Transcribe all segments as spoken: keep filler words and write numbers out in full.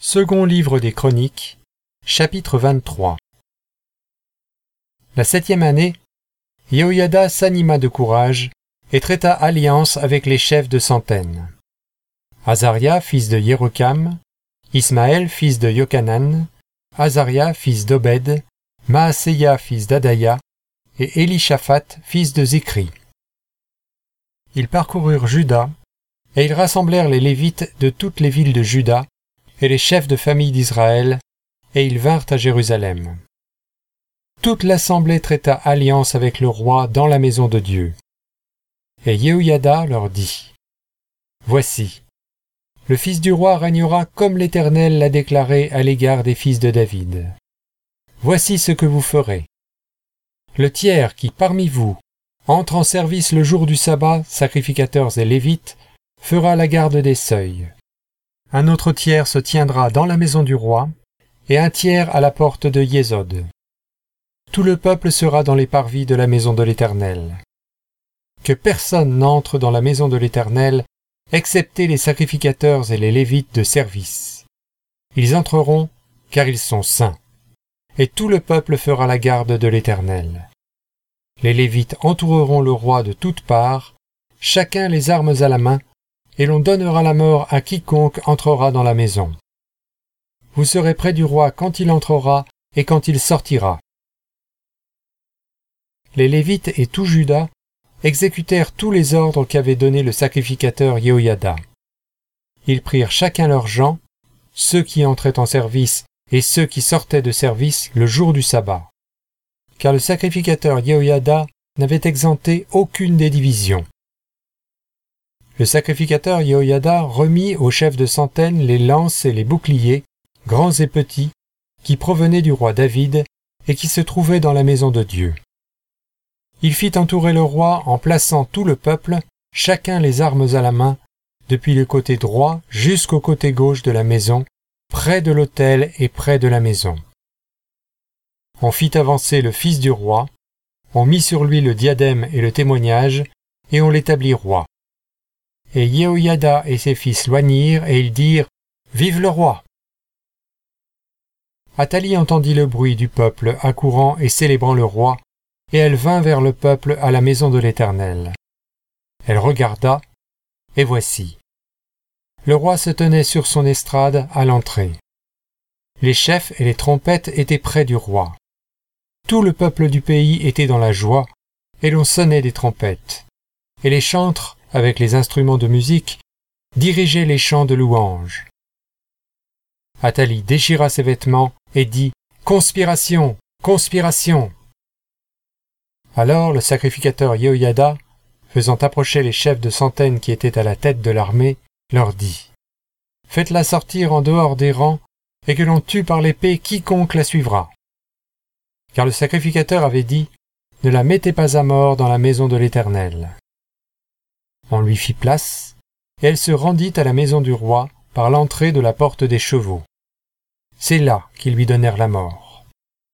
Second livre des Chroniques, chapitre vingt-trois. La septième année, Yehoyada s'anima de courage et traita alliance avec les chefs de centaines. Azaria, fils de Yérokam, Ismaël, fils de Yochanan, Azaria, fils d'Obed, Maaseya, fils d'Adaya, et Élishaphat, fils de Zikri. Ils parcoururent Juda, et ils rassemblèrent les Lévites de toutes les villes de Juda, et les chefs de famille d'Israël, et ils vinrent à Jérusalem. Toute l'assemblée traita alliance avec le roi dans la maison de Dieu. Et Yehoyada leur dit, « Voici, le fils du roi régnera comme l'Éternel l'a déclaré à l'égard des fils de David. Voici ce que vous ferez. Le tiers qui, parmi vous, entre en service le jour du sabbat, sacrificateurs et lévites, fera la garde des seuils. Un autre tiers se tiendra dans la maison du roi, et un tiers à la porte de Yésod. Tout le peuple sera dans les parvis de la maison de l'Éternel. Que personne n'entre dans la maison de l'Éternel, excepté les sacrificateurs et les lévites de service. Ils entreront, car ils sont saints, et tout le peuple fera la garde de l'Éternel. Les lévites entoureront le roi de toutes parts, chacun les armes à la main, et l'on donnera la mort à quiconque entrera dans la maison. Vous serez près du roi quand il entrera et quand il sortira. Les Lévites et tout Juda exécutèrent tous les ordres qu'avait donnés le sacrificateur Yehoyada. Ils prirent chacun leurs gens, ceux qui entraient en service et ceux qui sortaient de service le jour du sabbat. Car le sacrificateur Yehoyada n'avait exempté aucune des divisions. Le sacrificateur Yehoyada remit aux chefs de centaines les lances et les boucliers, grands et petits, qui provenaient du roi David et qui se trouvaient dans la maison de Dieu. Il fit entourer le roi en plaçant tout le peuple, chacun les armes à la main, depuis le côté droit jusqu'au côté gauche de la maison, près de l'autel et près de la maison. On fit avancer le fils du roi, on mit sur lui le diadème et le témoignage, et on l'établit roi. Et Yehoyada et ses fils loignirent, et ils dirent « Vive le roi !» Athalie entendit le bruit du peuple accourant et célébrant le roi, et elle vint vers le peuple à la maison de l'Éternel. Elle regarda, et voici. Le roi se tenait sur son estrade à l'entrée. Les chefs et les trompettes étaient près du roi. Tout le peuple du pays était dans la joie, et l'on sonnait des trompettes. Et les chantres, avec les instruments de musique, dirigeaient les chants de louange. Athalie déchira ses vêtements et dit « Conspiration! Conspiration !» Alors le sacrificateur Yehoyada, faisant approcher les chefs de centaines qui étaient à la tête de l'armée, leur dit « Faites-la sortir en dehors des rangs, et que l'on tue par l'épée quiconque la suivra. » Car le sacrificateur avait dit « Ne la mettez pas à mort dans la maison de l'Éternel. » On lui fit place, et elle se rendit à la maison du roi par l'entrée de la porte des chevaux. C'est là qu'ils lui donnèrent la mort.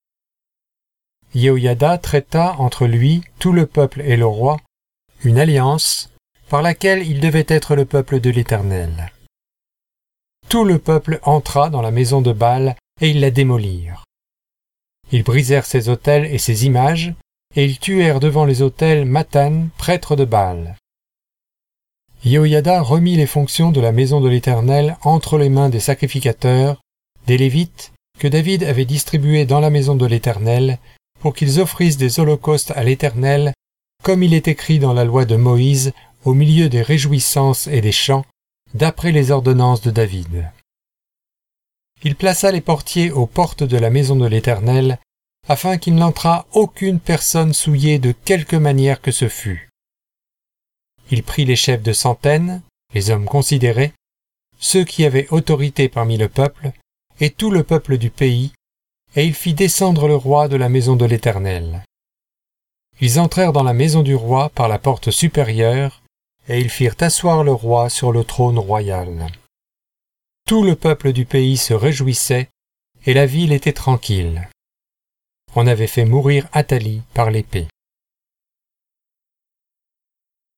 Yehoyada traita entre lui, tout le peuple et le roi, une alliance par laquelle il devait être le peuple de l'Éternel. Tout le peuple entra dans la maison de Baal et ils la démolirent. Ils brisèrent ses autels et ses images, et ils tuèrent devant les autels Mathan, prêtre de Baal. Yehoyada remit les fonctions de la maison de l'Éternel entre les mains des sacrificateurs, des Lévites, que David avait distribués dans la maison de l'Éternel, pour qu'ils offrissent des holocaustes à l'Éternel, comme il est écrit dans la loi de Moïse, au milieu des réjouissances et des chants, d'après les ordonnances de David. Il plaça les portiers aux portes de la maison de l'Éternel, afin qu'il n'entrât aucune personne souillée de quelque manière que ce fût. Il prit les chefs de centaines, les hommes considérés, ceux qui avaient autorité parmi le peuple, et tout le peuple du pays, et il fit descendre le roi de la maison de l'Éternel. Ils entrèrent dans la maison du roi par la porte supérieure, et ils firent asseoir le roi sur le trône royal. Tout le peuple du pays se réjouissait, et la ville était tranquille. On avait fait mourir Athalie par l'épée.